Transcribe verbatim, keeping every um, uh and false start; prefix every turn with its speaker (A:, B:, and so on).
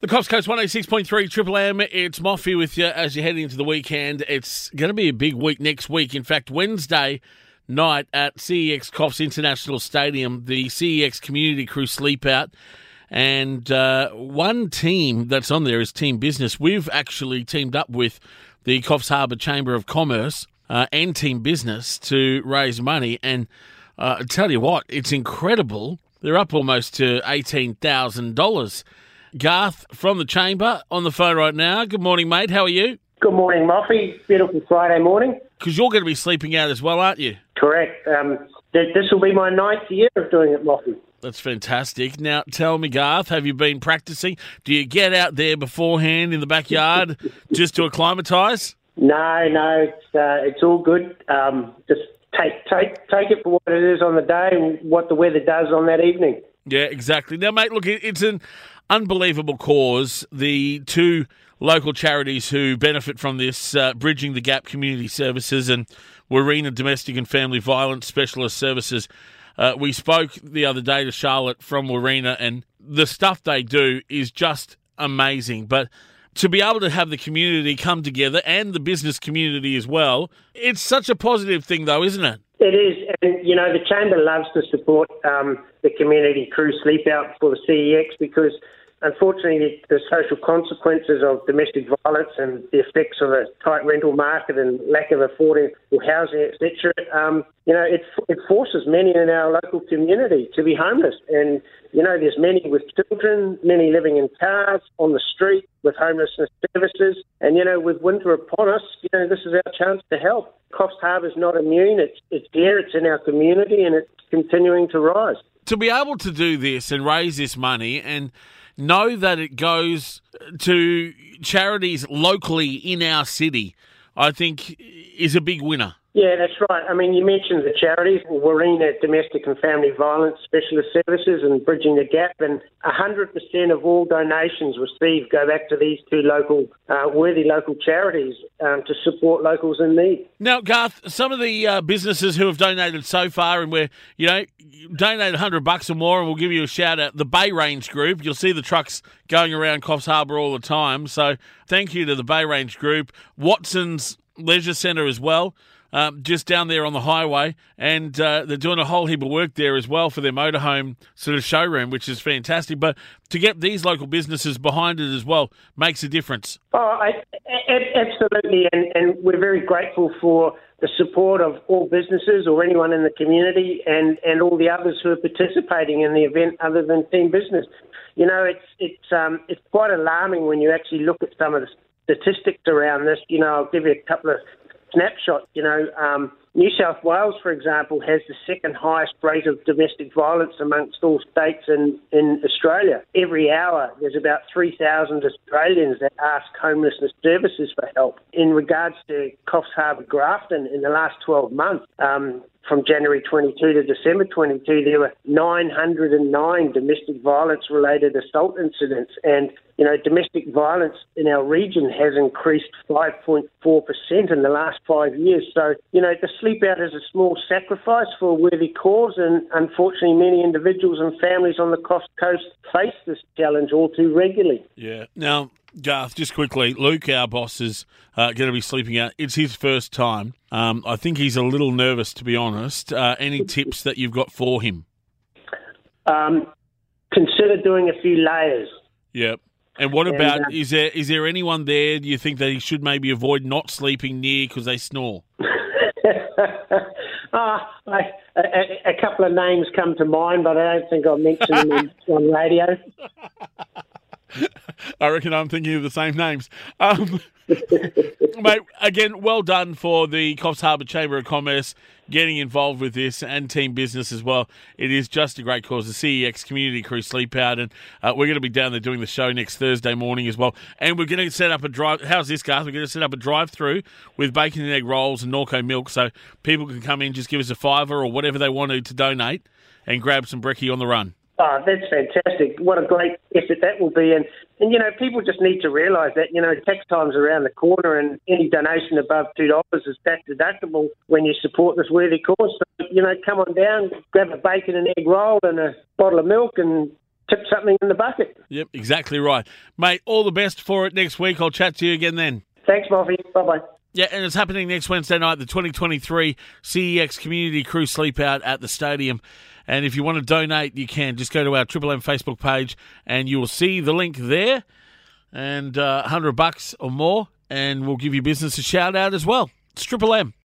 A: The Cops Coast one oh six point three Triple M, it's Moffy with you as you head into the weekend. It's going to be a big week next week. In fact, Wednesday night at C E X Coffs International Stadium, the C E X Community Crew sleep out. And uh, one team that's on there is Team Business. We've actually teamed up with the Coffs Harbour Chamber of Commerce uh, and Team Business to raise money. And uh, I tell you what, it's incredible. They're up almost to eighteen thousand dollars. Garth from the Chamber on the phone right now. Good morning, mate. How are you?
B: Good morning, Moffy. Beautiful Friday morning.
A: Because you're going to be sleeping out as well, aren't you?
B: Correct. Um, th- this will be my ninth year of doing it, Moffy.
A: That's fantastic. Now, tell me, Garth, have you been practicing? Do you get out there beforehand in the backyard just to acclimatise?
B: No, no, it's uh, it's all good. Um, just take take take it for what it is on the day and what the weather does on that evening.
A: Yeah, exactly. Now, mate, look, it's an unbelievable cause. The two local charities who benefit from this, uh, Bridging the Gap Community Services and Warina Domestic and Family Violence Specialist Services. Uh, we spoke the other day to Charlotte from Warina, and the stuff they do is just amazing. But to be able to have the community come together and the business community as well, it's such a positive thing, though, isn't it?
B: It is, and you know, the Chamber loves to support um, the community crew sleep out for the C E X because, unfortunately, the, the social consequences of domestic violence and the effects of a tight rental market and lack of affordable housing, et cetera, um, you know, it, it forces many in our local community to be homeless. And, you know, there's many with children, many living in cars, on the street, with homelessness services. And, you know, with winter upon us, you know, this is our chance to help. Coffs Harbour's not immune. It's, it's there, it's in our community, and it's continuing to rise.
A: To be able to do this and raise this money and know that it goes to charities locally in our city, I think is a big winner.
B: Yeah, that's right. I mean, you mentioned the charities, Warina Domestic and Family Violence Specialist Services and Bridging the Gap, and one hundred percent of all donations received go back to these two local, uh, worthy local charities um, to support locals in need.
A: Now, Garth, some of the uh, businesses who have donated so far, and where, you know, donate one hundred bucks or more and we'll give you a shout out, the Bay Range Group. You'll see the trucks going around Coffs Harbour all the time. So thank you to the Bay Range Group. Watson's Leisure Centre as well. Um, just down there on the highway, and uh, they're doing a whole heap of work there as well for their motorhome sort of showroom, which is fantastic. But to get these local businesses behind it as well makes a difference.
B: Oh, I, a- absolutely, and, and we're very grateful for the support of all businesses or anyone in the community and, and all the others who are participating in the event other than Team Business. You know, it's it's um, it's quite alarming when you actually look at some of the statistics around this. You know, I'll give you a couple of snapshot. You know, um, New South Wales, for example, has the second highest rate of domestic violence amongst all states in, in Australia. Every hour, there's about three thousand Australians that ask homelessness services for help. In regards to Coffs Harbour Grafton, in the last twelve months, um, from January twenty-two to December twenty-two, there were nine hundred nine domestic violence-related assault incidents. And, you know, domestic violence in our region has increased five point four percent in the last five years. So, you know, the sleep out is a small sacrifice for a worthy cause, and unfortunately many individuals and families on the Coffs Coast face this challenge all too regularly.
A: Yeah. Now, Garth, just quickly, Luke, our boss, is uh, going to be sleeping out. It's his first time. Um, I think he's a little nervous, to be honest. Uh, any tips that you've got for him?
B: Um, consider doing a few layers.
A: Yep. And what about,
B: and, uh,
A: is there is there anyone there, do you think, that he should maybe avoid not sleeping near because they snore?
B: oh, I, a, a couple of names come to mind, but I don't think I'll mention them on radio.
A: I reckon I'm thinking of the same names. Um, mate, again, well done for the Coffs Harbour Chamber of Commerce getting involved with this, and Team Business as well. It is just a great cause. The C E X Community Crew sleep out, and uh, we're going to be down there doing the show next Thursday morning as well. And we're going to set up a drive. How's this, Garth? We're going to set up a drive-through with bacon and egg rolls and Norco milk, so people can come in, just give us a fiver or whatever they want to to donate, and grab some brekkie on the run.
B: Oh, that's fantastic. What a great effort that will be. And, and you know, people just need to realise that, you know, tax time's around the corner, and any donation above two dollars is tax deductible when you support this worthy cause. So, you know, come on down, grab a bacon and egg roll and a bottle of milk, and tip something in the bucket.
A: Yep, exactly right. Mate, all the best for it next week. I'll chat to you again then.
B: Thanks, Moffy. Bye-bye.
A: Yeah, and it's happening next Wednesday night, the twenty twenty-three C E X Community Crew Sleep Out at the stadium. And if you want to donate, you can. Just go to our Triple M Facebook page and you will see the link there. And uh, one hundred bucks or more, and we'll give your business a shout out as well. It's Triple M.